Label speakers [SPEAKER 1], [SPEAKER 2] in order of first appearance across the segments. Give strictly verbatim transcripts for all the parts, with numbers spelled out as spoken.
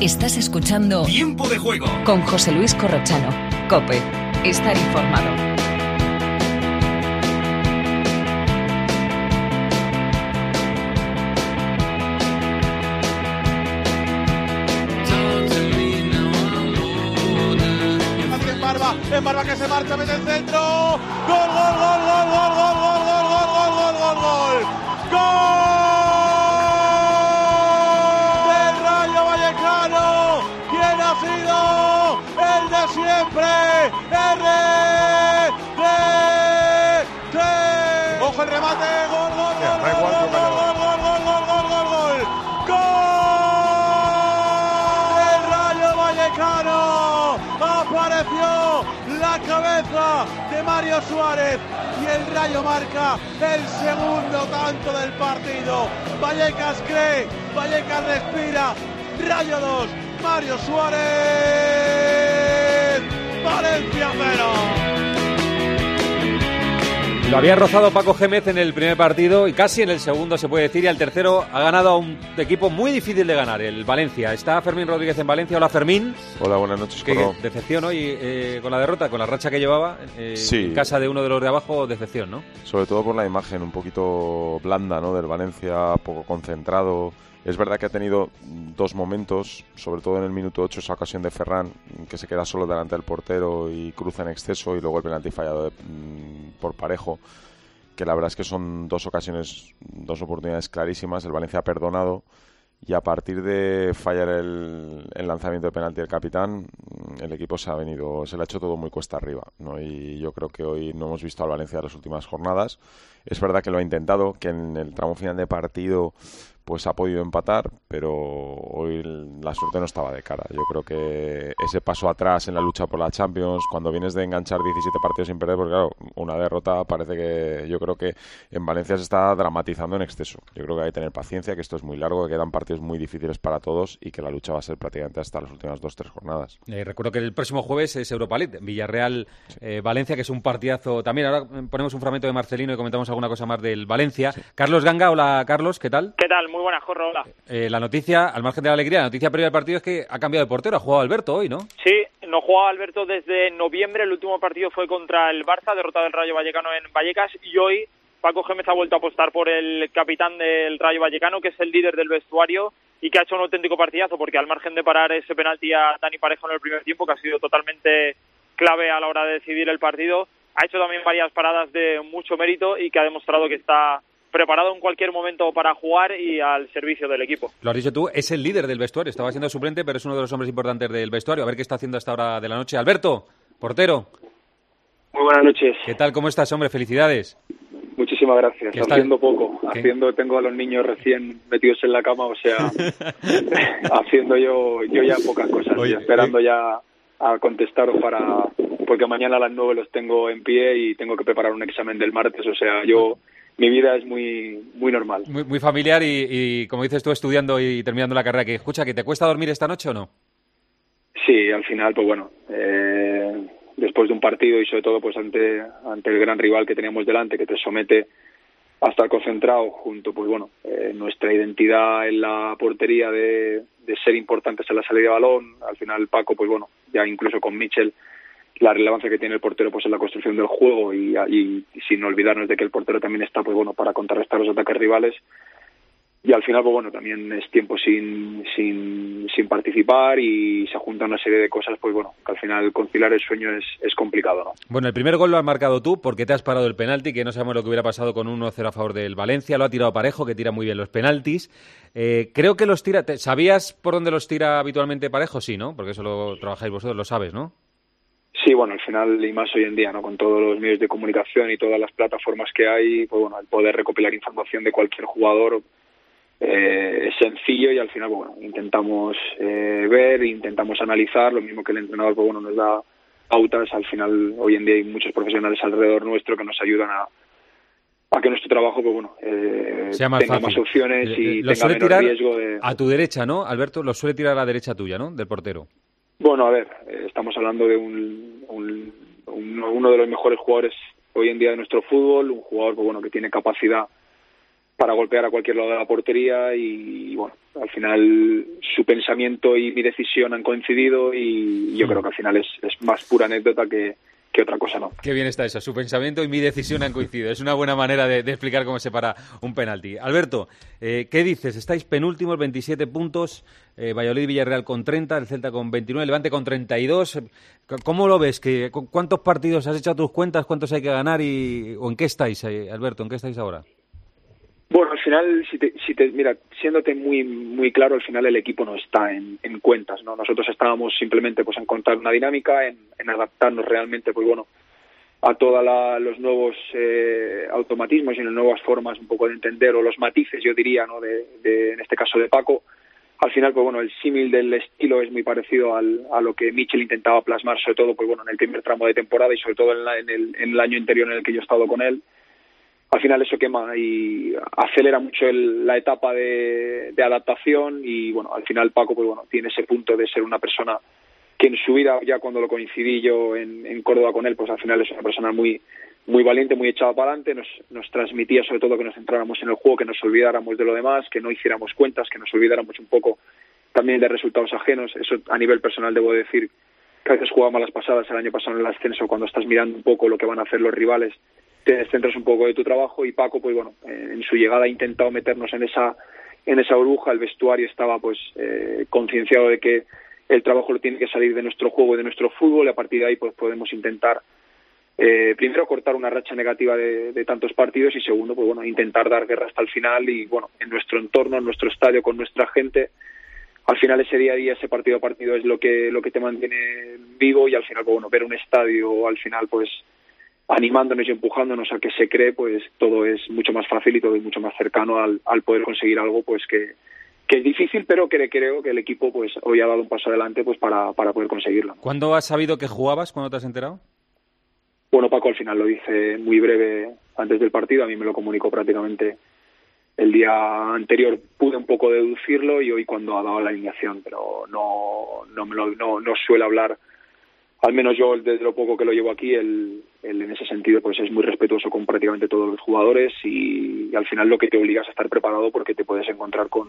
[SPEAKER 1] Estás escuchando
[SPEAKER 2] Tiempo de Juego
[SPEAKER 1] con José Luis Corrochano. COPE. Estar informado.
[SPEAKER 3] En Barba que se marcha, mete el centro. Gol, gol, gol, gol, gol, gol, gol, gol, gol, gol, gol, gol, gol. ¡Gol! Del Rayo Vallecano. ¿Quién ha sido? El de siempre. R. D. T. Ojo el remate. Gol, gol, gol, gol, gol, gol, gol, gol, gol, gol, gol, gol. ¡Gol! Del Rayo Vallecano. Apareció la cabeza de Mario Suárez y el Rayo marca el segundo tanto del partido. Vallecas cree, Vallecas respira. Rayo dos, Mario Suárez. Valencia cero.
[SPEAKER 4] Lo había rozado Paco Gémez en el primer partido y casi en el segundo, se puede decir, y al tercero ha ganado a un equipo muy difícil de ganar, el Valencia. Está Fermín Rodríguez en Valencia. Hola, Fermín.
[SPEAKER 5] Hola, buenas noches.
[SPEAKER 4] ¿Qué decepción hoy eh, con la derrota, con la racha que llevaba eh,
[SPEAKER 5] sí.
[SPEAKER 4] en casa de uno de los de abajo? Decepción, ¿no?
[SPEAKER 5] Sobre todo por la imagen un poquito blanda, ¿no?, del Valencia, poco concentrado. Es verdad que ha tenido dos momentos, sobre todo en el minuto ocho, esa ocasión de Ferran, que se queda solo delante del portero y cruza en exceso, y luego el penalti fallado de, por Parejo, que la verdad es que son dos ocasiones, dos oportunidades clarísimas. El Valencia ha perdonado, y a partir de fallar el, el lanzamiento de penalti del capitán, el equipo se ha venido, se le ha hecho todo muy cuesta arriba, ¿no? Y yo creo que hoy no hemos visto al Valencia de las últimas jornadas. Es verdad que lo ha intentado, que en el tramo final de partido pues ha podido empatar, pero hoy la suerte no estaba de cara. Yo creo que ese paso atrás en la lucha por la Champions, cuando vienes de enganchar diecisiete partidos sin perder, porque claro, una derrota parece que, yo creo que en Valencia se está dramatizando en exceso. Yo creo que hay que tener paciencia, que esto es muy largo, que quedan partidos muy difíciles para todos y que la lucha va a ser prácticamente hasta las últimas dos, tres jornadas.
[SPEAKER 4] Eh, recuerdo que el próximo jueves es Europa League, Villarreal-Valencia, sí. eh, que es un partidazo también. Ahora ponemos un fragmento de Marcelino y comentamos alguna cosa más del Valencia. Sí. Carlos Ganga, hola Carlos, ¿qué tal?
[SPEAKER 6] ¿Qué tal? Muy buenas, Jorge, hola.
[SPEAKER 4] Eh, la noticia, al margen de la alegría, la noticia previa del partido es que ha cambiado de portero, ha jugado Alberto hoy, ¿no?
[SPEAKER 6] Sí, no jugaba Alberto desde noviembre, el último partido fue contra el Barça, derrota del Rayo Vallecano en Vallecas, y hoy Paco Gémez ha vuelto a apostar por el capitán del Rayo Vallecano, que es el líder del vestuario y que ha hecho un auténtico partidazo, porque al margen de parar ese penalti a Dani Parejo en el primer tiempo, que ha sido totalmente clave a la hora de decidir el partido, ha hecho también varias paradas de mucho mérito y que ha demostrado que está preparado en cualquier momento para jugar y al servicio del equipo.
[SPEAKER 4] Lo has dicho tú, es el líder del vestuario, estaba siendo suplente, pero es uno de los hombres importantes del vestuario. A ver qué está haciendo a esta hora de la noche. Alberto, portero.
[SPEAKER 7] Muy buenas noches.
[SPEAKER 4] ¿Qué tal? ¿Cómo estás, hombre? Felicidades.
[SPEAKER 7] Muchísimas gracias. Haciendo poco.
[SPEAKER 4] ¿Qué?
[SPEAKER 7] Haciendo, tengo a los niños recién metidos en la cama, o sea, haciendo yo yo ya pocas cosas, Oye, esperando eh... ya a contestaros para, porque mañana a las nueve los tengo en pie y tengo que preparar un examen del martes, o sea, yo... Mi vida es muy muy normal.
[SPEAKER 4] Muy, muy familiar y, y, como dices tú, estudiando y terminando la carrera. Que escucha, ¿que te cuesta dormir esta noche o no?
[SPEAKER 7] Sí, al final, pues bueno, eh, después de un partido y sobre todo pues ante ante el gran rival que teníamos delante, que te somete a estar concentrado junto, pues bueno, eh, nuestra identidad en la portería de, de ser importantes en la salida de balón. Al final, Paco, pues bueno, ya incluso con Michel, la relevancia que tiene el portero pues en la construcción del juego y, y, y sin olvidarnos de que el portero también está pues bueno para contrarrestar los ataques rivales, y al final pues bueno también es tiempo sin sin sin participar y se junta una serie de cosas pues bueno que al final conciliar el sueño es, es complicado, ¿no?
[SPEAKER 4] Bueno, el primer gol lo has marcado tú porque te has parado el penalti, que no sabemos lo que hubiera pasado con uno cero a favor del Valencia. Lo ha tirado Parejo, que tira muy bien los penaltis. Eh, creo que los tira... ¿Sabías por dónde los tira habitualmente Parejo? Sí, ¿no? Porque eso lo trabajáis vosotros, lo sabes, ¿no?
[SPEAKER 7] Sí, bueno, al final, y más hoy en día, ¿no? Con todos los medios de comunicación y todas las plataformas que hay, pues bueno, el poder recopilar información de cualquier jugador eh, es sencillo y al final, bueno, intentamos eh, ver, intentamos analizar, lo mismo que el entrenador, pues bueno, nos da pautas. Al final, hoy en día hay muchos profesionales alrededor nuestro que nos ayudan a, a que nuestro trabajo, pues bueno, eh,
[SPEAKER 4] sea más
[SPEAKER 7] tenga
[SPEAKER 4] fácil.
[SPEAKER 7] más opciones y
[SPEAKER 4] lo
[SPEAKER 7] tenga
[SPEAKER 4] suele
[SPEAKER 7] menos
[SPEAKER 4] tirar
[SPEAKER 7] riesgo de...
[SPEAKER 4] a tu derecha, ¿no, Alberto? Lo suele tirar a la derecha tuya, ¿no? Del portero.
[SPEAKER 7] Bueno, a ver, eh, estamos hablando de un, un, un, uno de los mejores jugadores hoy en día de nuestro fútbol, un jugador pues, bueno, que tiene capacidad para golpear a cualquier lado de la portería y, y bueno, al final su pensamiento y mi decisión han coincidido y yo creo que al final es, es más pura anécdota que, que otra cosa, ¿no?
[SPEAKER 4] Qué bien está eso, su pensamiento y mi decisión han coincidido. Es una buena manera de, de explicar cómo se para un penalti. Alberto, eh, ¿qué dices? Estáis penúltimos, veintisiete puntos, eh, Valladolid y Villarreal con treinta, el Celta con veintinueve, Levante con treinta y dos. ¿Cómo lo ves? ¿Qué, ¿Cuántos partidos has hecho a tus cuentas? ¿Cuántos hay que ganar? Y, ¿O en qué estáis, eh, Alberto? ¿En qué estáis ahora?
[SPEAKER 7] Bueno, al final, si te, si te, mira, siéndote muy muy claro, al final el equipo no está en, en cuentas, ¿no? Nosotros estábamos simplemente pues en encontrar una dinámica, en, en adaptarnos realmente, pues bueno, a todos los nuevos eh, automatismos y las nuevas formas un poco de entender, o los matices, yo diría, ¿no? De, de, en este caso de Paco. Al final, pues bueno, el símil del estilo es muy parecido al, a lo que Michel intentaba plasmar, sobre todo, pues bueno, en el primer tramo de temporada y sobre todo en, la, en, el, en el año anterior en el que yo he estado con él. Al final eso quema y acelera mucho el, la etapa de, de adaptación y bueno, al final Paco pues bueno tiene ese punto de ser una persona que en su vida, ya cuando lo coincidí yo en, en Córdoba con él, pues al final es una persona muy muy valiente, muy echada para adelante, nos, nos transmitía sobre todo que nos centráramos en el juego, que nos olvidáramos de lo demás, que no hiciéramos cuentas, que nos olvidáramos un poco también de resultados ajenos. Eso a nivel personal debo decir que a veces jugamos las pasadas, el año pasado en el ascenso, cuando estás mirando un poco lo que van a hacer los rivales, te descentras un poco de tu trabajo y Paco, pues bueno, en su llegada ha intentado meternos en esa en esa burbuja. El vestuario estaba pues eh, concienciado de que el trabajo lo tiene que salir de nuestro juego y de nuestro fútbol y a partir de ahí pues podemos intentar eh, primero cortar una racha negativa de, de tantos partidos y segundo, pues bueno, intentar dar guerra hasta el final y bueno, en nuestro entorno, en nuestro estadio, con nuestra gente. Al final ese día a día, ese partido a partido es lo que lo que te mantiene vivo y al final, pues bueno, ver un estadio al final pues animándonos y empujándonos a que se cree, pues todo es mucho más fácil y todo es mucho más cercano al, al poder conseguir algo pues que, que es difícil, pero que creo que el equipo pues hoy ha dado un paso adelante pues para, para poder conseguirlo.
[SPEAKER 4] ¿Cuándo has sabido que jugabas? ¿Cuándo te has enterado?
[SPEAKER 7] Bueno, Paco al final lo dice muy breve antes del partido, a mí me lo comunicó prácticamente el día anterior, pude un poco deducirlo y hoy cuando ha dado la alineación, pero no, no, me lo, no, no suele hablar. Al menos yo, desde lo poco que lo llevo aquí, él, él en ese sentido pues es muy respetuoso con prácticamente todos los jugadores y, y al final lo que te obligas a estar preparado porque te puedes encontrar con,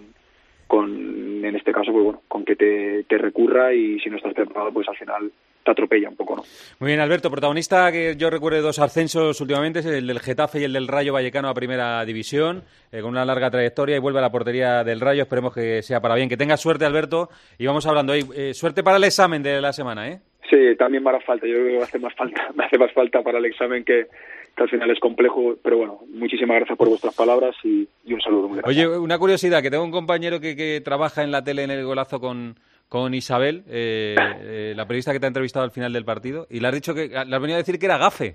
[SPEAKER 7] con en este caso, pues bueno, con que te, te recurra y si no estás preparado, pues al final te atropella un poco, ¿no?
[SPEAKER 4] Muy bien, Alberto, protagonista que yo recuerdo dos ascensos últimamente, es el del Getafe y el del Rayo Vallecano a Primera División, eh, con una larga trayectoria y vuelve a la portería del Rayo, esperemos que sea para bien. Que tengas suerte, Alberto, y vamos hablando ahí. Eh, suerte para el examen de la semana, ¿eh?
[SPEAKER 7] Sí, también me hará falta. Yo creo que me hace más falta, me hace más falta para el examen que, que al final es complejo, pero bueno, muchísimas gracias por vuestras palabras y, y un saludo muy grande.
[SPEAKER 4] Oye, una curiosidad, que tengo un compañero que, que trabaja en la tele en El Golazo con, con Isabel, eh, eh, la periodista que te ha entrevistado al final del partido, y le has dicho que, le has venido a decir que era gafe.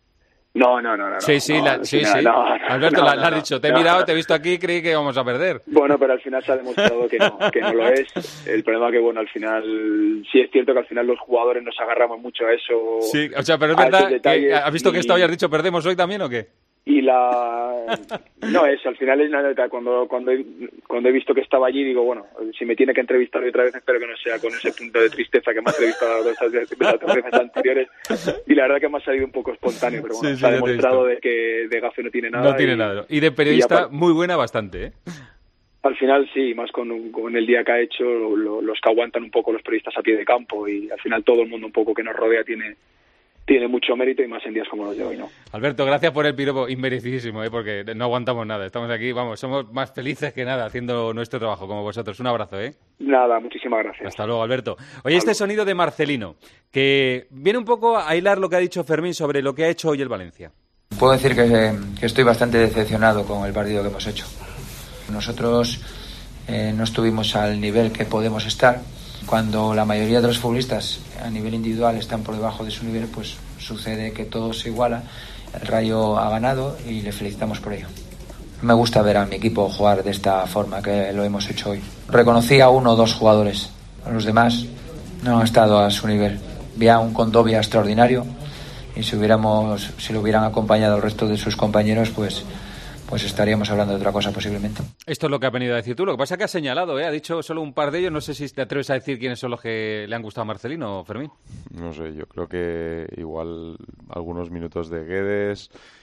[SPEAKER 7] No, no, no, no.
[SPEAKER 4] Sí, sí,
[SPEAKER 7] no,
[SPEAKER 4] la, sí,
[SPEAKER 7] final,
[SPEAKER 4] sí.
[SPEAKER 7] No, no,
[SPEAKER 4] Alberto,
[SPEAKER 7] no,
[SPEAKER 4] la,
[SPEAKER 7] no,
[SPEAKER 4] la has
[SPEAKER 7] no,
[SPEAKER 4] dicho, te he
[SPEAKER 7] no,
[SPEAKER 4] mirado,
[SPEAKER 7] no.
[SPEAKER 4] te he visto aquí y creí que íbamos a perder.
[SPEAKER 7] Bueno, pero al final se ha demostrado que no, que no lo es. El problema que, bueno, al final, sí es cierto que al final los jugadores nos agarramos mucho a eso.
[SPEAKER 4] Sí, o sea, pero es verdad, que, ¿has visto
[SPEAKER 7] y...
[SPEAKER 4] que esto habías dicho perdemos hoy también o qué?
[SPEAKER 7] Y la... No, es, al final es nada, cuando, cuando, he, cuando he visto que estaba allí, digo, bueno, si me tiene que entrevistar otra vez, espero que no sea con ese punto de tristeza que me ha entrevistado las dos veces anteriores. Y la verdad que me ha salido un poco espontáneo, pero bueno, sí, sí, se ha demostrado de que de gafe no tiene nada.
[SPEAKER 4] No tiene y, nada. Y de periodista, y muy buena bastante, ¿eh?
[SPEAKER 7] Al final sí, más con, con el día que ha hecho, lo, los que aguantan un poco los periodistas a pie de campo y al final todo el mundo un poco que nos rodea tiene... tiene mucho mérito y más en días como los de hoy, ¿no?
[SPEAKER 4] Alberto, gracias por el piropo inmerecidísimo, ¿eh? Porque no aguantamos nada. Estamos aquí, vamos, somos más felices que nada haciendo nuestro trabajo, como vosotros. Un abrazo, ¿eh?
[SPEAKER 7] Nada, muchísimas gracias.
[SPEAKER 4] Hasta luego, Alberto. Oye, este sonido de Marcelino, que viene un poco a hilar lo que ha dicho Fermín sobre lo que ha hecho hoy el Valencia.
[SPEAKER 2] Puedo decir que, que estoy bastante decepcionado con el partido que hemos hecho. Nosotros eh, no estuvimos al nivel que podemos estar. Cuando la mayoría de los futbolistas a nivel individual están por debajo de su nivel, pues sucede que todo se iguala. El Rayo ha ganado y le felicitamos por ello. Me gusta ver a mi equipo jugar de esta forma que lo hemos hecho hoy. Reconocí a uno o dos jugadores, a los demás no han estado a su nivel. Vi a un Condovia extraordinario y si hubiéramos, si lo hubieran acompañado el resto de sus compañeros, pues pues estaríamos hablando de otra cosa posiblemente.
[SPEAKER 4] Esto es lo que ha venido a decir tú. Lo que pasa es que ha señalado, ¿eh? Ha dicho solo un par de ellos. No sé si te atreves a decir quiénes son los que le han gustado a Marcelino o Fermín.
[SPEAKER 5] No sé, yo creo que igual algunos minutos de Guedes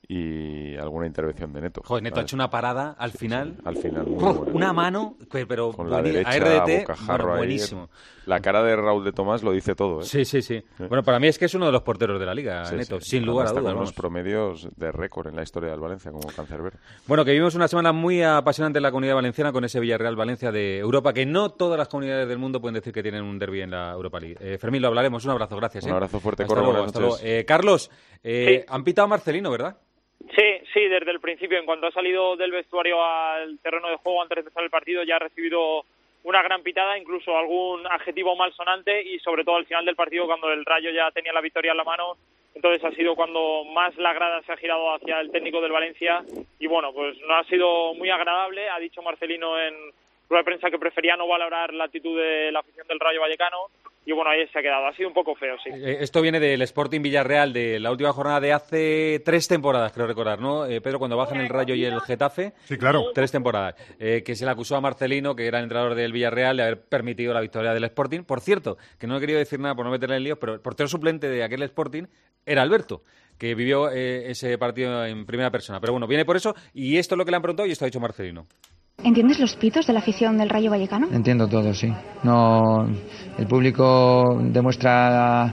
[SPEAKER 5] y alguna intervención de Neto.
[SPEAKER 4] Joder, Neto
[SPEAKER 5] ¿sabes?
[SPEAKER 4] ha hecho una parada al final.
[SPEAKER 5] Sí, al final, muy
[SPEAKER 4] ¡Uf!
[SPEAKER 5] buena.
[SPEAKER 4] Una mano, pero
[SPEAKER 5] con la
[SPEAKER 4] bueni-
[SPEAKER 5] derecha,
[SPEAKER 4] a R D T,
[SPEAKER 5] bocajarro
[SPEAKER 4] bueno,
[SPEAKER 5] ahí.
[SPEAKER 4] buenísimo.
[SPEAKER 5] La cara de Raúl de Tomás lo dice todo, ¿eh?
[SPEAKER 4] Sí, sí, sí. Bueno, para mí es que es uno de los porteros de la Liga,
[SPEAKER 5] Sí,
[SPEAKER 4] Neto,
[SPEAKER 5] sí.
[SPEAKER 4] sin lugar a
[SPEAKER 5] Está
[SPEAKER 4] dudas.
[SPEAKER 5] con unos
[SPEAKER 4] vamos.
[SPEAKER 5] promedios de récord en la historia del Valencia como cancerbero.
[SPEAKER 4] Bueno, que vivimos una semana muy apasionante en la Comunidad Valenciana con ese Villarreal-Valencia de Europa, que no todas las comunidades del mundo pueden decir que tienen un derbi en la Europa League. Eh, Fermín, lo hablaremos. Un abrazo, gracias.
[SPEAKER 5] Un
[SPEAKER 4] ¿eh?
[SPEAKER 5] abrazo fuerte,
[SPEAKER 4] Hasta
[SPEAKER 5] Corro,
[SPEAKER 4] luego,
[SPEAKER 5] buenas
[SPEAKER 4] hasta
[SPEAKER 5] noches.
[SPEAKER 4] luego. Eh, Carlos, eh,
[SPEAKER 6] Sí.
[SPEAKER 4] han pitado a Marcelino, ¿verdad?
[SPEAKER 6] Sí, sí, desde el principio, en cuanto ha salido del vestuario al terreno de juego antes de empezar el partido, ya ha recibido una gran pitada, incluso algún adjetivo malsonante, y sobre todo al final del partido, cuando el Rayo ya tenía la victoria en la mano. Entonces ha sido cuando más la grada se ha girado hacia el técnico del Valencia, y bueno, pues no ha sido muy agradable. Ha dicho Marcelino en rueda de prensa que prefería no valorar la actitud de la afición del Rayo Vallecano, y bueno, ahí se ha quedado. Ha sido un poco feo, sí.
[SPEAKER 4] Eh, esto viene del Sporting Villarreal de la última jornada de hace tres temporadas, creo recordar, ¿no? Eh, Pedro, cuando bajan el Rayo y el Getafe.
[SPEAKER 8] Sí, claro.
[SPEAKER 4] Tres temporadas. Eh, que se le acusó a Marcelino, que era el entrenador del Villarreal, de haber permitido la victoria del Sporting. Por cierto, que no he querido decir nada por no meterle en líos, pero el portero suplente de aquel Sporting era Alberto, que vivió eh, ese partido en primera persona. Pero bueno, viene por eso, y esto es lo que le han preguntado y esto ha dicho Marcelino.
[SPEAKER 9] ¿Entiendes los pitos de la afición del Rayo Vallecano?
[SPEAKER 2] Entiendo todo, sí. No, el público demuestra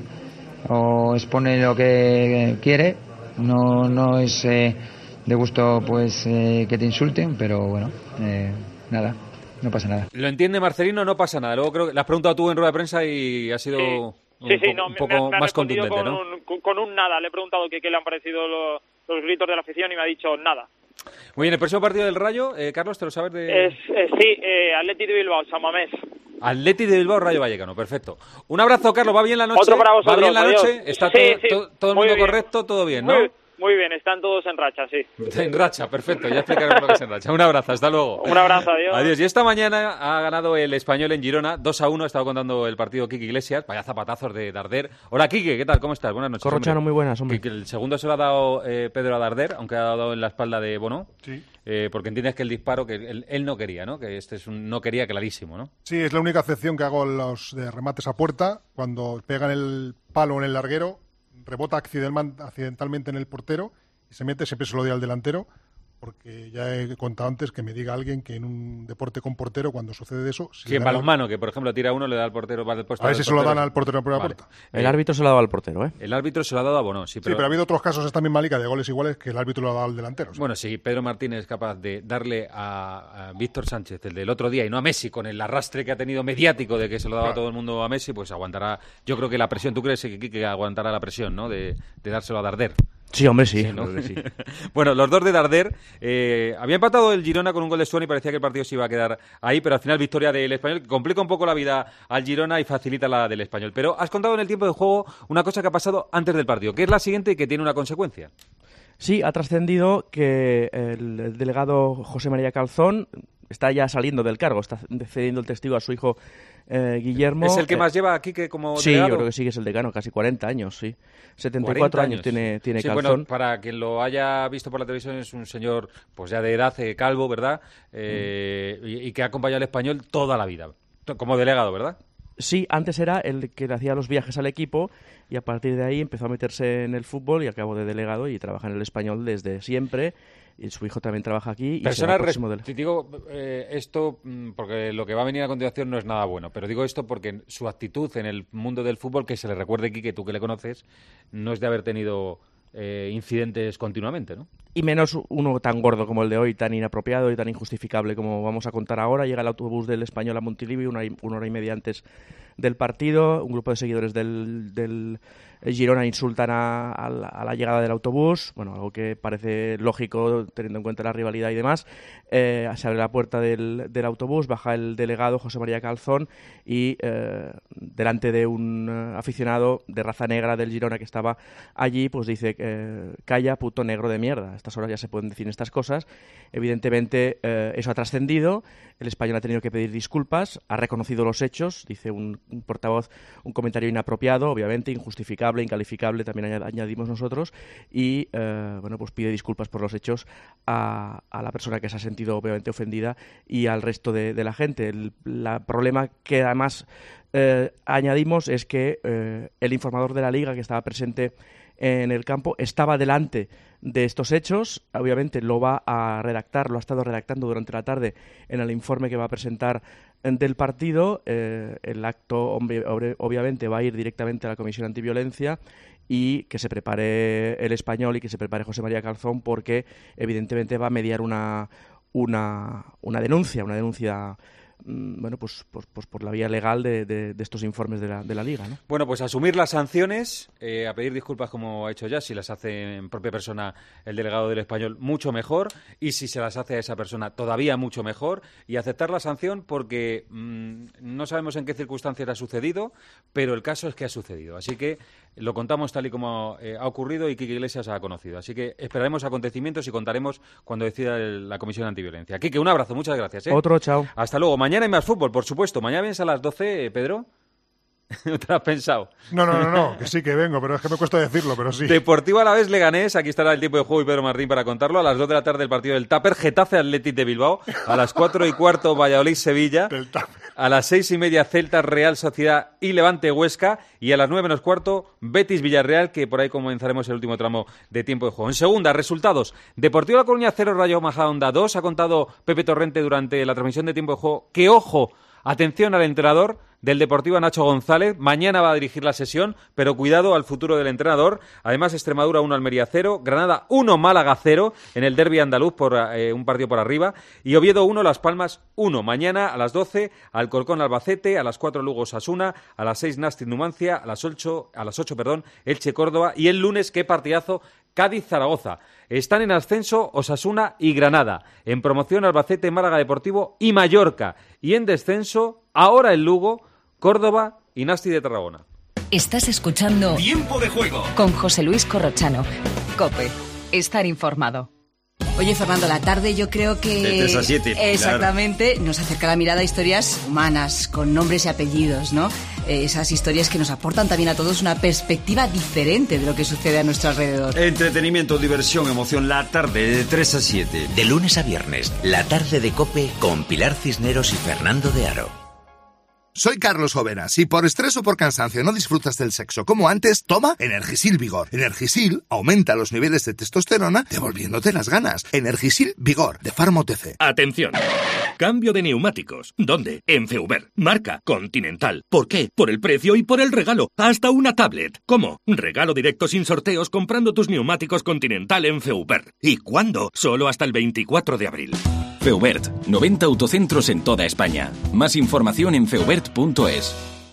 [SPEAKER 2] o expone lo que quiere. No, no es eh, de gusto, pues, eh, que te insulten, pero bueno, eh, nada, no pasa nada.
[SPEAKER 4] Lo entiende Marcelino, no pasa nada. Luego creo que le has preguntado tú en rueda de prensa y ha sido un,
[SPEAKER 6] Sí, sí,
[SPEAKER 4] po-
[SPEAKER 6] no,
[SPEAKER 4] un
[SPEAKER 6] me-
[SPEAKER 4] poco
[SPEAKER 6] me ha- me ha
[SPEAKER 4] más
[SPEAKER 6] respondido
[SPEAKER 4] contundente,
[SPEAKER 6] con
[SPEAKER 4] ¿no?
[SPEAKER 6] un, con- con un nada. Le he preguntado que qué le han parecido lo- los gritos de la afición y me ha dicho nada.
[SPEAKER 4] Muy bien, el próximo partido del Rayo, eh, Carlos, ¿te lo sabes de...?
[SPEAKER 6] Es, eh, sí, eh, Atleti de Bilbao, San Mamés.
[SPEAKER 4] Atleti de Bilbao, Rayo Vallecano, perfecto. Un abrazo, Carlos, ¿va bien la noche?
[SPEAKER 6] Otro para vosotros,
[SPEAKER 4] ¿Va bien la
[SPEAKER 6] adiós.
[SPEAKER 4] noche? ¿Está
[SPEAKER 6] Sí,
[SPEAKER 4] todo,
[SPEAKER 6] sí,
[SPEAKER 4] to- todo el
[SPEAKER 6] muy
[SPEAKER 4] mundo
[SPEAKER 6] bien.
[SPEAKER 4] correcto? ¿Todo bien, no?
[SPEAKER 6] Muy, muy bien, están todos en racha, sí.
[SPEAKER 4] En racha, perfecto, ya explicaremos lo que es en racha. Un abrazo, hasta luego.
[SPEAKER 6] Un abrazo, adiós.
[SPEAKER 4] Adiós. Y esta mañana ha ganado el Español en Girona, dos a uno, ha estado contando el partido Quique Iglesias, vaya zapatazos de Darder. Hola, Quique, ¿qué tal? ¿Cómo estás? Buenas noches.
[SPEAKER 10] Corrochano,
[SPEAKER 4] hombre.
[SPEAKER 10] muy buenas, hombre.
[SPEAKER 4] Que, que el segundo se lo ha dado eh, Pedro a Darder, aunque ha dado en la espalda de Bono,
[SPEAKER 8] Sí.
[SPEAKER 4] eh, porque entiendes que el disparo, que él, él no quería, ¿no? Que este es un no quería clarísimo, ¿no?
[SPEAKER 8] Sí, es la única excepción que hago en los de remates a puerta. Cuando pegan el palo en el larguero, rebota accidental- accidentalmente en el portero y se mete, siempre se lo doy al delantero, porque ya he contado antes que me diga alguien que en un deporte con portero, cuando sucede eso... Si
[SPEAKER 4] Sí,
[SPEAKER 8] le
[SPEAKER 4] en
[SPEAKER 8] dan-
[SPEAKER 4] balonmano, que por ejemplo tira uno, le da al portero, va del puesto
[SPEAKER 8] A
[SPEAKER 4] del
[SPEAKER 8] ver si se lo
[SPEAKER 4] portero.
[SPEAKER 8] dan al portero por la
[SPEAKER 4] Vale.
[SPEAKER 8] puerta.
[SPEAKER 10] El
[SPEAKER 4] Eh,
[SPEAKER 10] árbitro se lo ha dado al portero, ¿eh?
[SPEAKER 4] El árbitro se lo ha dado a Bono, sí,
[SPEAKER 8] Sí,
[SPEAKER 4] pero...
[SPEAKER 8] pero ha habido otros casos también, Malica, de goles iguales que el árbitro lo ha dado al delantero. o sea.
[SPEAKER 4] Bueno, si Pedro Martínez es capaz de darle a, a Víctor Sánchez, el del otro día, y no a Messi, con el arrastre que ha tenido mediático de que se lo daba
[SPEAKER 8] Claro.
[SPEAKER 4] todo el mundo a Messi, pues aguantará, yo creo que la presión, ¿tú crees que Quique aguantará la presión, ¿no? De, de dárselo a Darder.
[SPEAKER 10] Sí, hombre, sí.
[SPEAKER 4] Sí, ¿no?
[SPEAKER 10] creo que sí.
[SPEAKER 4] Bueno, los dos de Darder, eh, había empatado el Girona con un gol de Suárez y parecía que el partido se iba a quedar ahí, pero al final victoria del Español, que complica un poco la vida al Girona y facilita la del Español. Pero has contado en el tiempo de juego una cosa que ha pasado antes del partido, que es la siguiente y que tiene una consecuencia.
[SPEAKER 10] Sí, ha trascendido que el, el delegado José María Calzón está ya saliendo del cargo, está cediendo el testigo a su hijo eh, Guillermo.
[SPEAKER 4] ¿Es el que
[SPEAKER 10] Eh,
[SPEAKER 4] más lleva aquí que como
[SPEAKER 10] Sí,
[SPEAKER 4] delegado?
[SPEAKER 10] yo creo que sí que es el decano, casi cuarenta años, sí. setenta y
[SPEAKER 4] cuarenta
[SPEAKER 10] cuatro años tiene, tiene
[SPEAKER 4] sí,
[SPEAKER 10] Calzón.
[SPEAKER 4] bueno, para quien lo haya visto por la televisión, es un señor pues ya de edad, eh, calvo, ¿verdad? Eh, y, y que ha acompañado al Español toda la vida, to- como delegado, ¿verdad?
[SPEAKER 10] Sí, antes era el que le hacía los viajes al equipo y a partir de ahí empezó a meterse en el fútbol y acabó de delegado y trabaja en el Español desde siempre. Y su hijo también trabaja aquí. Y será
[SPEAKER 4] Persona
[SPEAKER 10] el próximo
[SPEAKER 4] res-
[SPEAKER 10] dele-
[SPEAKER 4] te digo eh, esto mm, porque lo que va a venir a continuación no es nada bueno, pero digo esto porque su actitud en el mundo del fútbol, que se le recuerde, Quique, tú que le conoces, no es de haber tenido eh, incidentes continuamente, ¿no?
[SPEAKER 10] Y menos uno tan gordo como el de hoy, tan inapropiado y tan injustificable como vamos a contar ahora. Llega el autobús del Español a Montilivi una, y- una hora y media antes del partido. Un grupo de seguidores del, del Girona insultan a, a la, a la llegada del autobús. Bueno, algo que parece lógico teniendo en cuenta la rivalidad y demás. Eh, se abre la puerta del, del autobús, baja el delegado José María Calzón y eh, delante de un eh, aficionado de raza negra del Girona que estaba allí, pues dice eh, calla, puto negro de mierda. A estas horas ya se pueden decir estas cosas. Evidentemente eh, eso ha trascendido. El Español ha tenido que pedir disculpas, ha reconocido los hechos, dice un, un portavoz, un comentario inapropiado, obviamente, injustificable, incalificable, también añad- añadimos nosotros, y eh, bueno, pues pide disculpas por los hechos a, a la persona que se ha sentido obviamente ofendida y al resto de, de la gente. El la problema que además eh, añadimos es que eh, el informador de la Liga que estaba presente en el campo, estaba delante de estos hechos, obviamente lo va a redactar, lo ha estado redactando durante la tarde en el informe que va a presentar del partido. Eh, el acto obviamente va a ir directamente a la Comisión Antiviolencia y que se prepare el Español y que se prepare José María Calzón, porque evidentemente va a mediar una, una, una denuncia, una denuncia bueno, pues, pues, pues por la vía legal de, de, de estos informes de la, de la Liga, ¿no?
[SPEAKER 4] Bueno, pues asumir las sanciones, eh, a pedir disculpas como ha hecho ya, si las hace en propia persona el delegado del Español, mucho mejor, y si se las hace a esa persona, todavía mucho mejor, y aceptar la sanción porque mmm, no sabemos en qué circunstancias ha sucedido, pero el caso es que ha sucedido, así que lo contamos tal y como eh, ha ocurrido y Quique Iglesias ha conocido, así que esperaremos acontecimientos y contaremos cuando decida el, la Comisión Antiviolencia. Quique, un abrazo, muchas gracias, ¿eh?
[SPEAKER 10] Otro, chao.
[SPEAKER 4] Hasta luego. Mañana hay más fútbol, por supuesto. Mañana vienes a las doce, Pedro. ¿No te lo has pensado?
[SPEAKER 8] No, no, no, no, que sí que vengo, pero es que me cuesta decirlo, pero sí.
[SPEAKER 4] Deportivo Alavés Leganés, aquí estará el tiempo de juego y Pedro Martín para contarlo. A las dos de la tarde el partido del Tupper, Getafe Athletic de Bilbao. A las cuatro y cuarto Valladolid Sevilla.
[SPEAKER 8] Del Tupper.
[SPEAKER 4] A las seis y media Celta Real Sociedad y Levante Huesca. Y a las nueve menos cuarto Betis Villarreal, que por ahí comenzaremos el último tramo de tiempo de juego. En segunda, resultados. Deportivo La Coruña cero, Rayo Majadahonda dos. Ha contado Pepe Torrente durante la transmisión de tiempo de juego que, ojo, atención al entrenador del Deportivo, Nacho González. Mañana va a dirigir la sesión, pero cuidado al futuro del entrenador. Además, Extremadura uno, Almería cero, Granada uno, Málaga cero en el derbi andaluz por eh, un partido por arriba. Y Oviedo uno, Las Palmas uno. Mañana a las doce, Alcorcón Albacete, a las cuatro Lugo Osasuna, a las seis Nástic Numancia, a las ocho, a las ocho, perdón, Elche Córdoba y el lunes, qué partidazo, Cádiz-Zaragoza. Están en ascenso Osasuna y Granada. En promoción Albacete, Málaga Deportivo y Mallorca. Y en descenso, ahora el Lugo, Córdoba y Nasti de Tarragona.
[SPEAKER 1] Estás escuchando
[SPEAKER 11] Tiempo de Juego
[SPEAKER 1] con José Luis Corrochano. COPE. Estar informado.
[SPEAKER 12] Oye, Fernando, la tarde yo creo que...
[SPEAKER 11] De tres a siete.
[SPEAKER 12] Exactamente, claro. Nos acerca la mirada a historias humanas, con nombres y apellidos, ¿no? Eh, esas historias que nos aportan también a todos una perspectiva diferente de lo que sucede a nuestro alrededor.
[SPEAKER 11] Entretenimiento, diversión, emoción, la tarde de tres a siete.
[SPEAKER 13] De lunes a viernes, la tarde de COPE con Pilar Cisneros y Fernando de Aro.
[SPEAKER 14] Soy Carlos Overa. Si por estrés o por cansancio no disfrutas del sexo como antes, toma Energisil Vigor. Energisil aumenta los niveles de testosterona, devolviéndote las ganas. Energisil Vigor, de Pharma O T C.
[SPEAKER 15] Atención. Cambio de neumáticos. ¿Dónde? En Feuber. Marca Continental. ¿Por qué? Por el precio y por el regalo. Hasta una tablet. ¿Cómo? Regalo directo sin sorteos comprando tus neumáticos Continental en Feuber. ¿Y cuándo? Solo hasta el veinticuatro de abril.
[SPEAKER 16] Feubert, noventa autocentros en toda España. Más información en feubert punto es.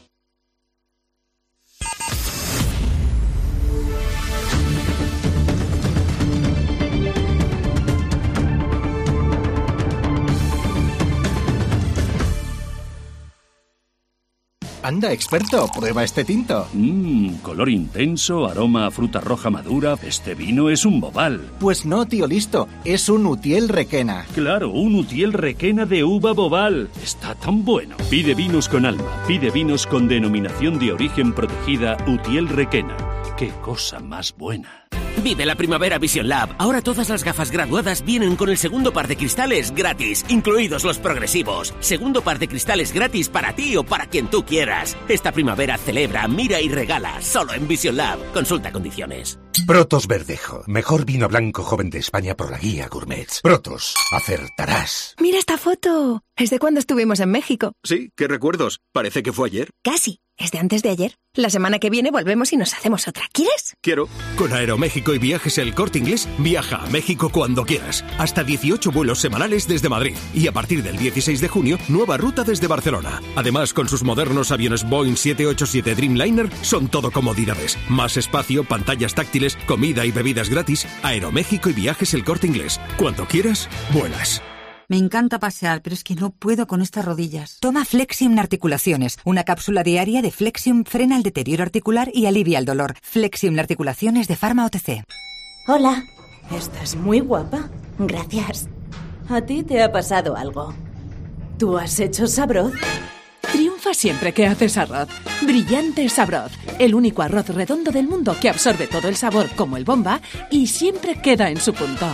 [SPEAKER 17] Anda, experto, prueba este tinto.
[SPEAKER 15] Mmm, color intenso, aroma a fruta roja madura. Este vino es un bobal.
[SPEAKER 17] Pues no, tío listo, es un Utiel Requena.
[SPEAKER 15] Claro, un Utiel Requena de uva bobal. Está tan bueno. Pide vinos con alma, pide vinos con denominación de origen protegida Utiel Requena. ¡Qué cosa más buena!
[SPEAKER 18] Vive la primavera Vision Lab. Ahora todas las gafas graduadas vienen con el segundo par de cristales gratis, incluidos los progresivos. Segundo par de cristales gratis para ti o para quien tú quieras. Esta primavera celebra, mira y regala, solo en Vision Lab. Consulta condiciones.
[SPEAKER 19] Protos Verdejo, mejor vino blanco joven de España por la guía Gourmets. Protos, acertarás.
[SPEAKER 20] Mira esta foto. Es de cuando estuvimos en México.
[SPEAKER 21] Sí, qué recuerdos. Parece que fue ayer.
[SPEAKER 20] Casi. Es de antes de ayer. La semana que viene volvemos y nos hacemos otra. ¿Quieres?
[SPEAKER 21] Quiero.
[SPEAKER 22] Con Aeroméxico y Viajes El Corte Inglés, viaja a México cuando quieras. Hasta dieciocho vuelos semanales desde Madrid. Y a partir del dieciséis de junio, nueva ruta desde Barcelona. Además, con sus modernos aviones Boeing siete ochenta y siete Dreamliner, son todo comodidades. Más espacio, pantallas táctiles, comida y bebidas gratis. Aeroméxico y Viajes El Corte Inglés. Cuando quieras, vuelas.
[SPEAKER 23] Me encanta pasear, pero es que no puedo con estas rodillas.
[SPEAKER 24] Toma Flexium Articulaciones. Una cápsula diaria de Flexium frena el deterioro articular y alivia el dolor. Flexium Articulaciones de Pharma O T C.
[SPEAKER 25] Hola. Estás muy guapa. Gracias. ¿A ti te ha pasado algo? ¿Tú has hecho Sabroz?
[SPEAKER 26] Triunfa siempre que haces arroz. Brillante Sabroz. El único arroz redondo del mundo que absorbe todo el sabor como el bomba y siempre queda en su punto.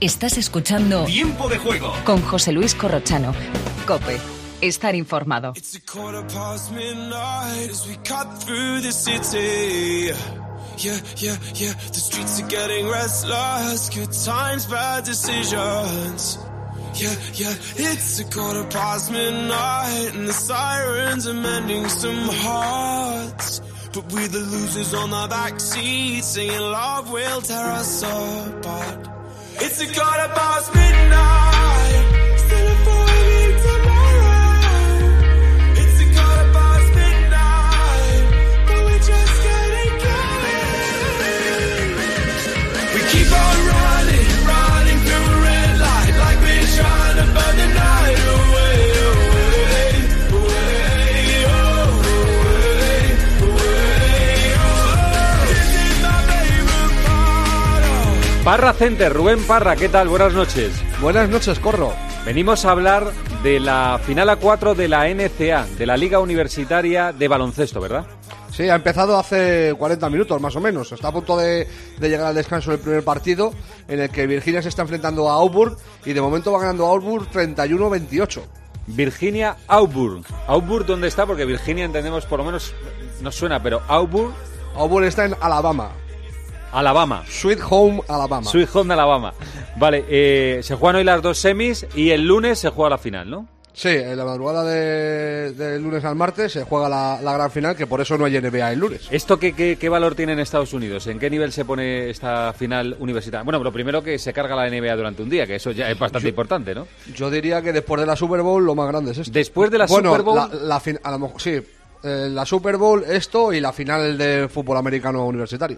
[SPEAKER 1] Estás escuchando
[SPEAKER 15] Tiempo de Juego
[SPEAKER 1] con José Luis Corrochano. COPE. Estar informado.
[SPEAKER 2] It's a quarter past midnight as we cut through the city. Yeah, yeah, yeah. The streets are getting restless. Good times, bad decisions. Yeah, yeah. It's a quarter past midnight and the sirens are mending some hearts. But we're the losers on the back seat, singing love will tear us apart. It's a quarter past midnight, still a four-week tomorrow. It's a quarter past midnight, but we're just getting going. We keep on running, running through a red light, like we're trying to burn the night away, away, away, away, away, away. This is my favorite part of
[SPEAKER 4] Parra Center, Rubén Parra, ¿qué tal? Buenas noches.
[SPEAKER 3] Buenas noches, Corro.
[SPEAKER 4] Venimos a hablar de la final a cuatro de la N C A, de la Liga Universitaria de Baloncesto, ¿verdad?
[SPEAKER 3] Sí, ha empezado hace cuarenta minutos más o menos. Está a punto de, de llegar al descanso del primer partido, en el que Virginia se está enfrentando a Auburn y de momento va ganando Auburn treinta y uno a veintiocho.
[SPEAKER 4] Virginia Auburn. Auburn, ¿dónde está? Porque Virginia entendemos, por lo menos nos suena, pero Auburn...
[SPEAKER 3] Auburn está en Alabama.
[SPEAKER 4] Alabama.
[SPEAKER 3] Sweet Home, Alabama.
[SPEAKER 4] Sweet Home, Alabama. Vale, eh, se juegan hoy las dos semis y el lunes se juega la final, ¿no?
[SPEAKER 3] Sí, en la madrugada de, del lunes al martes se juega la, la gran final, que por eso no hay N B A el lunes.
[SPEAKER 4] ¿Esto qué, qué, qué valor tiene en Estados Unidos? ¿En qué nivel se pone esta final universitaria? Bueno, lo primero que se carga la N B A durante un día, que eso ya es bastante yo, importante, ¿no?
[SPEAKER 3] Yo diría que después de la Super Bowl lo más grande es esto.
[SPEAKER 4] Después de la
[SPEAKER 3] bueno,
[SPEAKER 4] Super Bowl...
[SPEAKER 3] La, la fin, a lo mejor, sí, eh, la Super Bowl, esto y la final de fútbol americano universitario.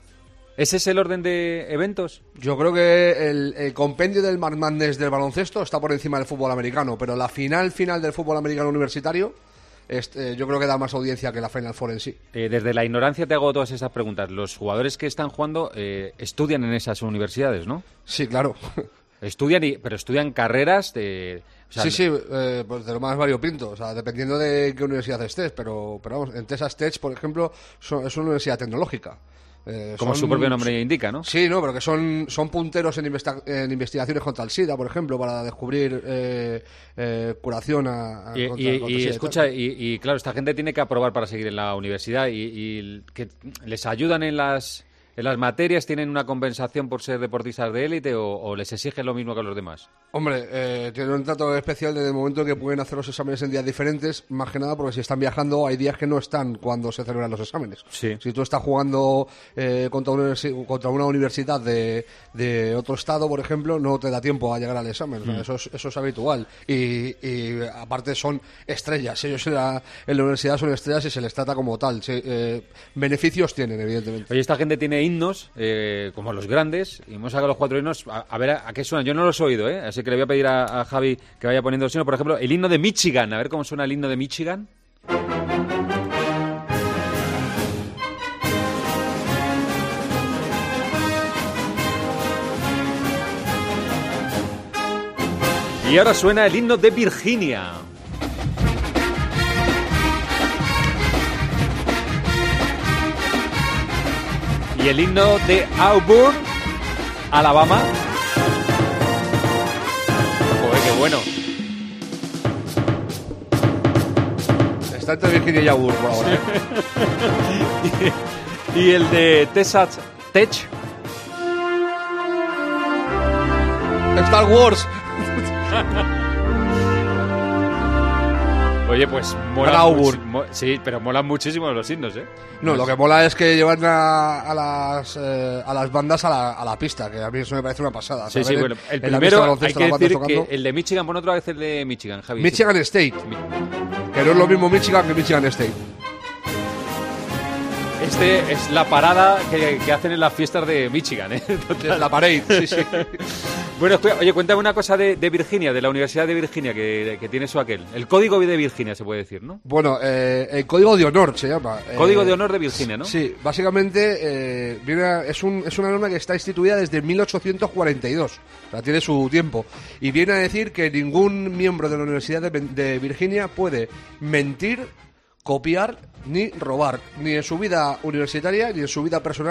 [SPEAKER 4] ¿Ese es el orden de eventos?
[SPEAKER 3] Yo creo que el, el compendio del March Madness del baloncesto está por encima del fútbol americano, pero la final final del fútbol americano universitario es, eh, yo creo que da más audiencia que la Final Four en sí.
[SPEAKER 4] Eh, desde la ignorancia te hago todas esas preguntas. Los jugadores que están jugando eh, estudian en esas universidades, ¿no?
[SPEAKER 3] Sí, claro.
[SPEAKER 4] Estudian, y, pero estudian carreras de... O sea,
[SPEAKER 3] sí, sí, eh, pues de lo más variopinto, o sea, dependiendo de qué universidad estés, pero, pero vamos, en Texas Tech, por ejemplo, son, es una universidad tecnológica.
[SPEAKER 4] Eh, Como son, su propio nombre indica, ¿no?
[SPEAKER 3] Sí, no, pero que son, son punteros en, investi- en investigaciones contra el SIDA, por ejemplo, para descubrir eh, eh, curación a, a
[SPEAKER 4] y,
[SPEAKER 3] contra,
[SPEAKER 4] y,
[SPEAKER 3] contra
[SPEAKER 4] y
[SPEAKER 3] SIDA
[SPEAKER 4] escucha,
[SPEAKER 3] y,
[SPEAKER 4] y, y claro, esta gente tiene que aprobar para seguir en la universidad y, y que les ayudan en las en las materias, tienen una compensación por ser deportistas de élite o, o les exigen lo mismo que a los demás.
[SPEAKER 3] Hombre, eh, tienen un trato especial desde el momento que pueden hacer los exámenes en días diferentes, más que nada porque si están viajando hay días que no están cuando se celebran los exámenes.
[SPEAKER 4] Sí.
[SPEAKER 3] Si tú estás jugando eh, contra, una, contra una universidad de, de otro estado, por ejemplo, no te da tiempo a llegar al examen. Mm. O sea, eso, es, eso es habitual. Y, y aparte son estrellas. Ellos en la, en la universidad son estrellas y se les trata como tal. Sí, eh, beneficios tienen, evidentemente.
[SPEAKER 4] Oye, esta gente tiene himnos, eh, como los grandes, y hemos sacado los cuatro himnos, a, a ver a, a qué suenan. Yo no los he oído, ¿eh? Así que le voy a pedir a, a Javi que vaya poniendo el signo. Por ejemplo, el himno de Michigan, a ver cómo suena el himno de Michigan. Y ahora suena el himno de Virginia. Y el himno de Auburn, Alabama. Joder, qué bueno.
[SPEAKER 3] Está entre Virginia y Auburn por ahora, ¿eh?
[SPEAKER 4] y, y el de Texas Tech.
[SPEAKER 3] Star Wars.
[SPEAKER 4] Oye, pues mola mucho, sí, pero molan muchísimo los himnos, ¿eh?
[SPEAKER 3] No, lo que mola es que llevan a, a las eh, a las bandas a la, a la pista, que a mí eso me parece una pasada.
[SPEAKER 4] Sí, sí, bueno, el primero hay que decir que el de Michigan, pon otra vez el de Michigan, Javi.
[SPEAKER 3] Michigan sí. State, que no es lo mismo Michigan que Michigan State.
[SPEAKER 4] Este es la parada que, que hacen en las fiestas de Michigan, ¿eh?
[SPEAKER 3] Total. La parade, sí, sí.
[SPEAKER 4] Bueno, oye, cuéntame una cosa de, de Virginia, de la Universidad de Virginia, que, que tiene eso aquel. El código de Virginia, se puede decir, ¿no?
[SPEAKER 3] Bueno, eh, el código de honor se llama.
[SPEAKER 4] Código
[SPEAKER 3] eh,
[SPEAKER 4] de honor de Virginia, ¿no?
[SPEAKER 3] Sí, básicamente eh, viene a, es, un, es una norma que está instituida desde mil ochocientos cuarenta y dos. O sea, tiene su tiempo. Y viene a decir que ningún miembro de la Universidad de, de Virginia puede mentir, copiar ni robar, ni en su vida universitaria ni en su vida personal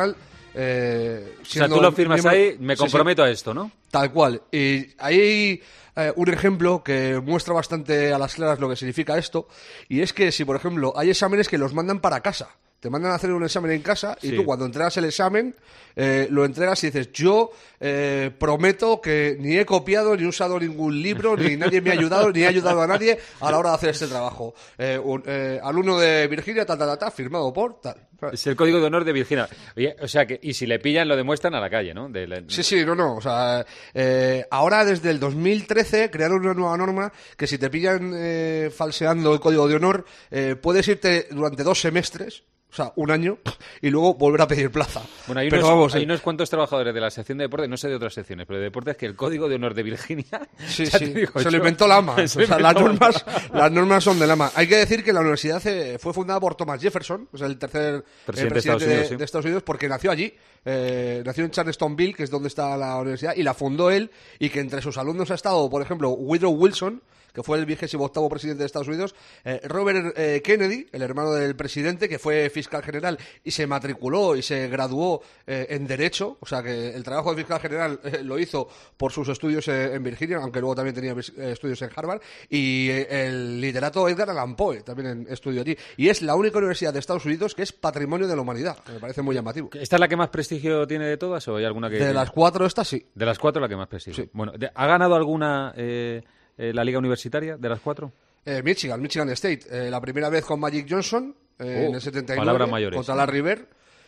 [SPEAKER 3] Eh,
[SPEAKER 4] o sea, tú lo firmas miembro, ahí, me comprometo sí, sí, a esto, ¿no?
[SPEAKER 3] Tal cual. Y ahí hay eh, un ejemplo que muestra bastante a las claras lo que significa esto, y es que si, por ejemplo, hay exámenes que los mandan para casa, te mandan a hacer un examen en casa y sí. tú cuando entregas el examen eh, lo entregas y dices, yo eh, prometo que ni he copiado, ni he usado ningún libro, ni nadie me ha ayudado, ni he ayudado a nadie a la hora de hacer este trabajo. Eh, un, eh, alumno de Virginia, tal, tal, tal, tal, firmado por tal.
[SPEAKER 4] Es el código de honor de Virginia. Oye, o sea, que y si le pillan lo demuestran a la calle, ¿no? De la...
[SPEAKER 3] Sí, sí, no, no. O sea, eh, ahora desde el dos mil trece crearon una nueva norma que si te pillan eh, falseando el código de honor, eh, puedes irte durante dos semestres, o sea, un año, y luego volver a pedir plaza.
[SPEAKER 4] Bueno, hay,
[SPEAKER 3] pero
[SPEAKER 4] unos,
[SPEAKER 3] vamos,
[SPEAKER 4] hay
[SPEAKER 3] eh.
[SPEAKER 4] unos cuantos trabajadores de la sección de deportes, no sé de otras secciones, pero de deportes, que el código de honor de Virginia...
[SPEAKER 3] Sí, sí, digo, se yo, lo inventó Lama. O sea, las normas, las normas son de Lama. Hay que decir que la universidad eh, fue fundada por Thomas Jefferson, o sea, el tercer presidente, eh, presidente de, Estados Unidos, de, sí. de Estados Unidos, porque nació allí. Eh, nació en Charlestonville, que es donde está la universidad, y la fundó él, y que entre sus alumnos ha estado, por ejemplo, Woodrow Wilson, que fue el vigésimo octavo presidente de Estados Unidos, eh, Robert eh, Kennedy, el hermano del presidente, que fue fiscal general y se matriculó y se graduó eh, en Derecho, o sea que el trabajo de fiscal general eh, lo hizo por sus estudios eh, en Virginia, aunque luego también tenía eh, estudios en Harvard, y eh, el literato Edgar Allan Poe también estudió allí. Y es la única universidad de Estados Unidos que es patrimonio de la humanidad, que me parece muy llamativo.
[SPEAKER 4] ¿Esta es la que más prestigio tiene de todas o hay alguna que...?
[SPEAKER 3] De las cuatro, esta sí.
[SPEAKER 4] De las cuatro la que más prestigio.
[SPEAKER 3] Sí.
[SPEAKER 4] Bueno, ¿ha ganado alguna... Eh... Eh, ¿La liga universitaria de las cuatro?
[SPEAKER 3] Eh, Michigan, Michigan State. Eh, la primera vez con Magic Johnson eh,
[SPEAKER 4] oh,
[SPEAKER 3] en el setenta y nueve
[SPEAKER 4] mayores,
[SPEAKER 3] contra la River.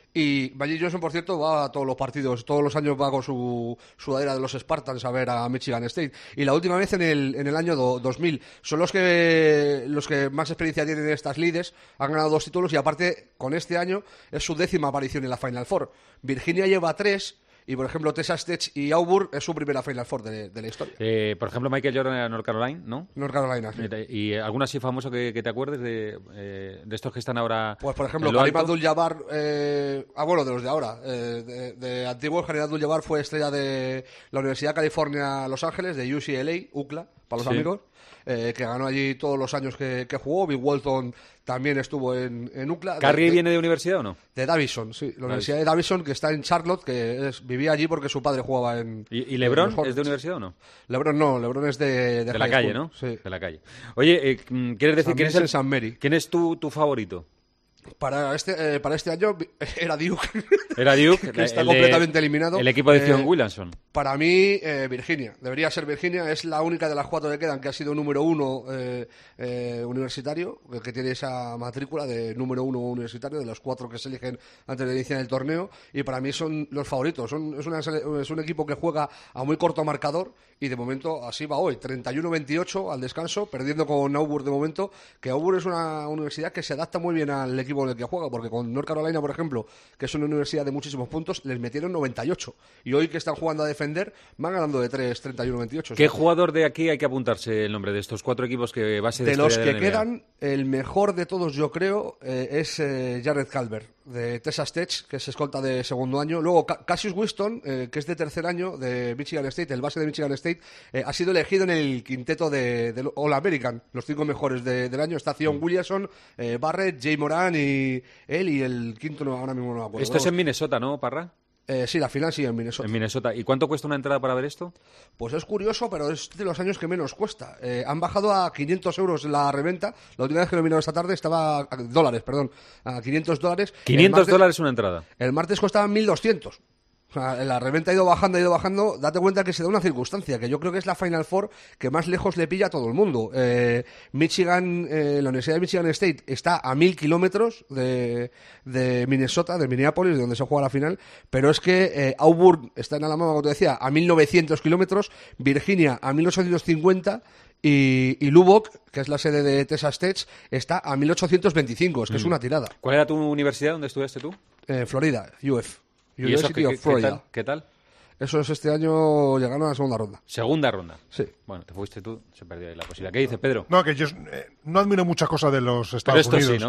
[SPEAKER 3] Y Magic Johnson, por cierto, va a todos los partidos. Todos los años va con su sudadera de los Spartans a ver a Michigan State. Y la última vez en el, en el año do, dos mil. Son los que, los que más experiencia tienen en estas lides. Han ganado dos títulos y aparte, con este año, es su décima aparición en la Final Four. Virginia lleva tres. Y, por ejemplo, Texas Tech y Auburn es su primera Final Four de, de la historia.
[SPEAKER 4] Eh, por ejemplo, Michael Jordan era North Carolina, ¿no?
[SPEAKER 3] North Carolina, sí.
[SPEAKER 4] ¿Y algún así famoso que, que te acuerdes de, eh, de estos que están ahora?
[SPEAKER 3] Pues, por ejemplo, Karim Abdul-Jabbar, eh, ah, bueno, de los de ahora. Eh, de, de antiguo, Karim Abdul-Jabbar fue estrella de la Universidad de California, Los Ángeles, de U C L A, U C L A, para los sí. amigos. Eh, que ganó allí todos los años que, que jugó. Bill Walton también estuvo en, en U C L A.
[SPEAKER 4] ¿Carrie de, viene de universidad o no?
[SPEAKER 3] De Davison, sí. La Davison. Universidad de Davison, que está en Charlotte, que es, vivía allí porque su padre jugaba en...
[SPEAKER 4] ¿Y, y LeBron es de universidad o no?
[SPEAKER 3] LeBron no, LeBron es de... De,
[SPEAKER 4] de la calle,
[SPEAKER 3] school.
[SPEAKER 4] ¿no?
[SPEAKER 3] Sí.
[SPEAKER 4] De la calle. Oye, eh, ¿quieres decir quién es, el,
[SPEAKER 3] San Mary.
[SPEAKER 4] quién es tu, tu favorito?
[SPEAKER 3] Para este, eh, para este año era Duke.
[SPEAKER 4] Era Duke,
[SPEAKER 3] que está completamente de, eliminado.
[SPEAKER 4] El equipo de Zion eh, Williamson.
[SPEAKER 3] Para mí, eh, Virginia. Debería ser Virginia. Es la única de las cuatro que quedan que ha sido número uno eh, eh, universitario, que tiene esa matrícula de número uno universitario, de los cuatro que se eligen antes de iniciar el torneo. Y para mí son los favoritos. Son, es, una, es un equipo que juega a muy corto marcador y de momento así va hoy. treinta y uno veintiocho al descanso, perdiendo con Auburn de momento. Que Auburn es una universidad que se adapta muy bien al equipo en el que juega, porque con North Carolina, por ejemplo, que es una universidad de muchísimos puntos, les metieron noventa y ocho. Y hoy que están jugando a defender, van ganando de tres, treinta y uno veintiocho.
[SPEAKER 4] ¿Qué o sea, jugador de aquí hay que apuntarse el nombre de estos cuatro equipos que va a ser
[SPEAKER 3] de los
[SPEAKER 4] de
[SPEAKER 3] que
[SPEAKER 4] la
[SPEAKER 3] quedan? El mejor de todos, yo creo, eh, es eh, Jared Calvert, de Texas Tech, que es escolta de segundo año. Luego Cassius Winston, eh, que es de tercer año, de Michigan State, el base de Michigan State, eh, ha sido elegido en el quinteto de, de All American, los cinco mejores de, del año. Está Zion mm. Williamson, eh, Barrett, Jay Moran y él, y el quinto no, ahora mismo no me acuerdo.
[SPEAKER 4] Esto es en Minnesota, ¿no, Parra?
[SPEAKER 3] Eh, sí, la final sí, en Minnesota.
[SPEAKER 4] En Minnesota. ¿Y cuánto cuesta una entrada para ver esto?
[SPEAKER 3] Pues es curioso, pero es de los años que menos cuesta. Eh, han bajado a quinientos euros la reventa. La última vez que lo he mirado esta tarde estaba... A, dólares, perdón. A quinientos dólares.
[SPEAKER 4] quinientos dólares una entrada.
[SPEAKER 3] El martes costaba mil doscientos. O sea, la reventa ha ido bajando, ha ido bajando. Date cuenta que se da una circunstancia, que yo creo que es la Final Four que más lejos le pilla a todo el mundo. Eh, Michigan, eh, la Universidad de Michigan State está a mil kilómetros de, de Minnesota, de Minneapolis, de donde se juega la final, pero es que eh, Auburn está en Alabama, como te decía, a mil novecientos kilómetros, Virginia a mil ochocientos cincuenta, Y, y Lubbock, que es la sede de Texas Tech, está a mil ochocientos veinticinco, es que mm. es una tirada.
[SPEAKER 4] ¿Cuál era tu universidad? ¿Dónde estudiaste tú?
[SPEAKER 3] Eh, Florida, U F.
[SPEAKER 4] ¿Y eso qué, qué, tal, qué tal?
[SPEAKER 3] Eso es este año llegaron a la segunda ronda.
[SPEAKER 4] ¿Segunda ronda?
[SPEAKER 3] Sí.
[SPEAKER 4] Bueno, te fuiste tú, se perdió ahí la posibilidad. ¿Qué dice Pedro?
[SPEAKER 5] No, que yo eh, no admiro muchas cosas de los Estados
[SPEAKER 4] Pero esto
[SPEAKER 5] Unidos.
[SPEAKER 4] Sí, ¿no?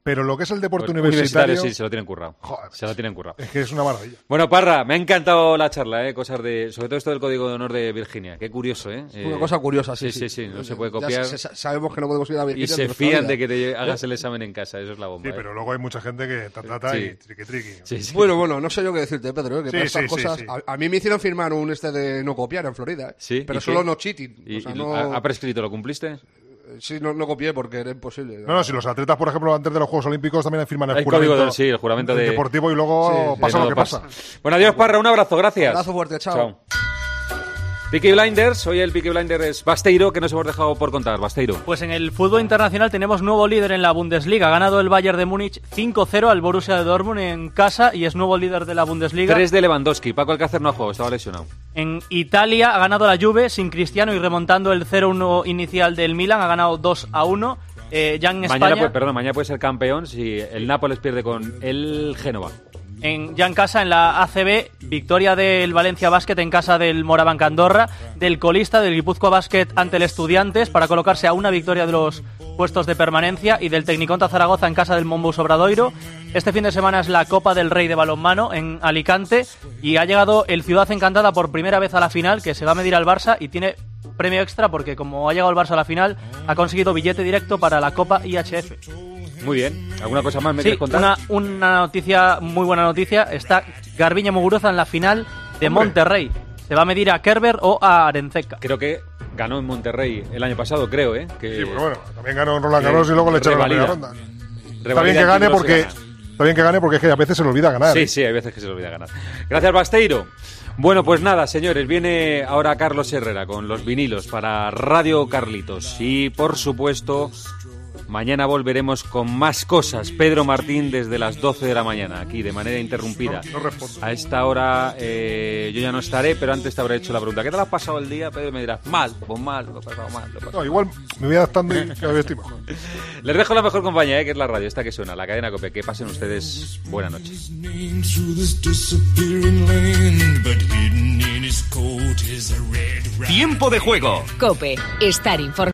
[SPEAKER 5] Pero lo que es el deporte
[SPEAKER 4] Pues
[SPEAKER 5] universitario...
[SPEAKER 4] sí, se lo tienen currado.
[SPEAKER 5] Joder,
[SPEAKER 4] se lo tienen currado.
[SPEAKER 5] Es que es una maravilla.
[SPEAKER 4] Bueno, Parra, me ha encantado la charla, ¿eh? Cosas de... Sobre todo esto del Código de Honor de Virginia. Qué curioso, ¿eh?
[SPEAKER 3] Es una cosa curiosa, sí.
[SPEAKER 4] Sí, sí, sí. No se puede
[SPEAKER 3] Ya
[SPEAKER 4] copiar.
[SPEAKER 3] se- se- sabemos que no podemos ir a Virginia.
[SPEAKER 4] Y se
[SPEAKER 3] pero
[SPEAKER 4] fían
[SPEAKER 3] todavía.
[SPEAKER 4] de que te hagas el examen en casa. Eso es la bomba.
[SPEAKER 5] Sí,
[SPEAKER 4] ¿eh?
[SPEAKER 5] pero luego hay mucha gente que ta, ta, ta
[SPEAKER 4] Sí.
[SPEAKER 5] y triqui, triqui.
[SPEAKER 4] Sí, sí.
[SPEAKER 3] Bueno, bueno, no sé yo qué decirte, Pedro, ¿eh? que
[SPEAKER 5] Sí,
[SPEAKER 3] para estas
[SPEAKER 5] sí, sí,
[SPEAKER 3] cosas...
[SPEAKER 5] sí.
[SPEAKER 3] A, a mí me hicieron firmar un este de no copiar en Florida, ¿eh?
[SPEAKER 4] Sí,
[SPEAKER 3] pero
[SPEAKER 4] ¿y
[SPEAKER 3] solo
[SPEAKER 4] qué?
[SPEAKER 3] no cheating.
[SPEAKER 4] ¿Y,
[SPEAKER 3] o sea,
[SPEAKER 4] y
[SPEAKER 3] no...
[SPEAKER 4] ha- ha prescrito? ¿Lo cumpliste?
[SPEAKER 3] Sí, no, no copié porque era imposible.
[SPEAKER 5] No, no, si los atletas, por ejemplo, antes de los Juegos Olímpicos también firman el
[SPEAKER 4] Hay
[SPEAKER 5] juramento,
[SPEAKER 4] código de- sí, el juramento de-
[SPEAKER 5] deportivo y luego
[SPEAKER 4] Sí,
[SPEAKER 5] pasa
[SPEAKER 4] de
[SPEAKER 5] lo que
[SPEAKER 4] todo
[SPEAKER 5] pasa.
[SPEAKER 4] Bueno, adiós, Parra. Un abrazo. Gracias.
[SPEAKER 3] Abrazo fuerte, chao.
[SPEAKER 4] Peaky Blinders. Hoy el Peaky Blinders es Basteiro, que nos hemos dejado por contar. Basteiro.
[SPEAKER 6] Pues en el fútbol internacional tenemos nuevo líder en la Bundesliga. Ha ganado el Bayern de Múnich cinco cero al Borussia de Dortmund en casa y es nuevo líder de la Bundesliga.
[SPEAKER 4] Tres de Lewandowski. Paco Alcácer no ha jugado, estaba lesionado.
[SPEAKER 6] En Italia ha ganado la Juve sin Cristiano y remontando el cero uno inicial del Milan. Ha ganado dos a uno. Eh, ya en
[SPEAKER 4] Mañana,
[SPEAKER 6] España,
[SPEAKER 4] puede, perdón, mañana puede ser campeón si el Nápoles pierde con el Génova.
[SPEAKER 6] en, ya en casa en la A C B, victoria del Valencia Basket en casa del Morabanc Andorra, del colista del Guipúzcoa Basket ante el Estudiantes para colocarse a una victoria de los puestos de permanencia y del Tecniconta Zaragoza en casa del Monbus Obradoiro. Este fin de semana es la Copa del Rey de balonmano en Alicante y ha llegado el Ciudad Encantada por primera vez a la final, que se va a medir al Barça y tiene premio extra porque como ha llegado el Barça a la final ha conseguido billete directo para la Copa I H F.
[SPEAKER 4] Muy bien. ¿Alguna cosa más me
[SPEAKER 6] Sí,
[SPEAKER 4] quieres contar?
[SPEAKER 6] una, una noticia, muy buena noticia. Está Garbiñe Muguruza en la final de
[SPEAKER 4] Hombre.
[SPEAKER 6] Monterrey. Se va a medir a Kerber o a Arenceca.
[SPEAKER 4] Creo que ganó en Monterrey el año pasado, creo, ¿eh? Que,
[SPEAKER 5] Sí, pero bueno, también ganó Roland
[SPEAKER 4] que
[SPEAKER 5] Garros y luego le echaron la primera
[SPEAKER 4] revalida.
[SPEAKER 5] ronda. Está
[SPEAKER 4] Revalida
[SPEAKER 5] bien que
[SPEAKER 4] el
[SPEAKER 5] gane
[SPEAKER 4] título,
[SPEAKER 5] porque
[SPEAKER 4] se gana.
[SPEAKER 5] está bien que gane porque es que a veces se le olvida ganar.
[SPEAKER 4] Sí,
[SPEAKER 5] ¿eh?
[SPEAKER 4] sí, hay veces que se le olvida ganar. Gracias, Basteiro. Bueno, pues nada, señores, viene ahora Carlos Herrera con los vinilos para Radio Carlitos. Y, por supuesto, mañana volveremos con más cosas. Pedro Martín desde las doce de la mañana, aquí, de manera interrumpida.
[SPEAKER 5] No, no respondo.
[SPEAKER 4] A esta hora eh, yo ya no estaré, pero antes te habré hecho la pregunta. ¿Qué tal has pasado el día? Pedro me dirás, mal, pues mal, lo he pasado mal. Lo he pasado
[SPEAKER 5] No, igual me voy adaptando y cada vez estoy mejor.
[SPEAKER 4] Les dejo la mejor compañía, ¿eh? Que es la radio, esta que suena, la cadena COPE. Que pasen ustedes buena noche.
[SPEAKER 2] Through this disappearing land, but hidden in his coat is a red
[SPEAKER 16] Tiempo de juego.
[SPEAKER 1] Cope, estar informado.